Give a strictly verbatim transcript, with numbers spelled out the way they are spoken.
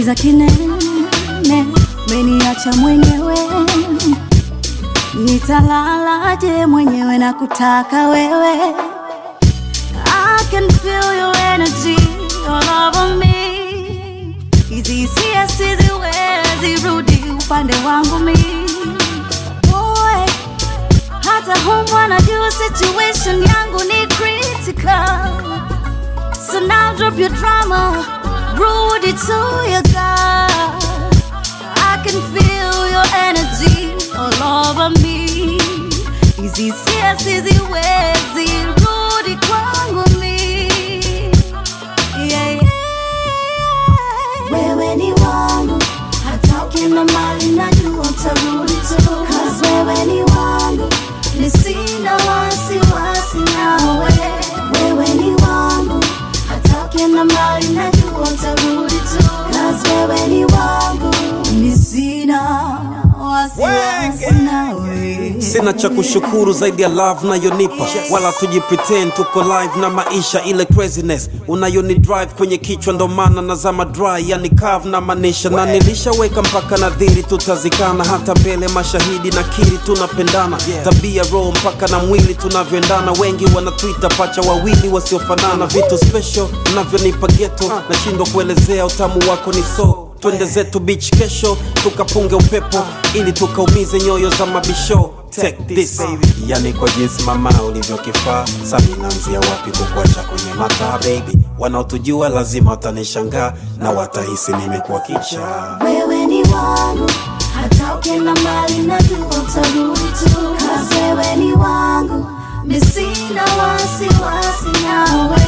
Kiza kinene meniacha mwenyewe, nitalalaje mwenyewe na kutaka wewe. I can feel your energy all over me. Hizi hisia siziwezi rudi upande wangu mi. Boy, hata home wanajua situation yangu ni critical. So now drop your drama, Rudy to your God. I can feel your energy all over me. Hizi hisia siziwezi rudi kwangu mi. Yeah, yeah. Wewe ni wangu, hata ukienda mbali najua utarudi tu. Cause wewe ni wangu, ni sina wasiwasi nawe. Wewe ni wangu, hata ukienda mbali najua utarudi tu. Cause wewe ni wangu, ni sina wasiwasi nawe. Sina cha kushukuru zaidi ya love unayonipa, wala tujipretend tuko live na maisha. Ile craziness unayoni drive kwenye kichwa ndo maana nazama dry, yani curve na manisha. Na nilishaweka mpaka nadhiri tutazikana, hata mbele mashahidi na kiri tunapendana. Tabia roho mpaka na mwili tunavyoendana. Wengi wana Twitter pacha wawili wasiofanana. Vitu special unavyonipa ghetto, nashindwa kuelezea utamu wako ni so. Twende zetu beach kesho, tukapunge upepo ili tukaumize nyoyo za mabisho. Take this baby, yani kwa jinsi mama ulivyokifaa. Sasa naanzia wapi kukuacha kwenye mata baby? Wanaotujua lazima watanishangaa na watahisi nimekuwa kicha. Wewe ni wangu, hata ukienda mbali najua utarudi tu. Cause wewe ni wangu, mimi sina wasiwasi nawe.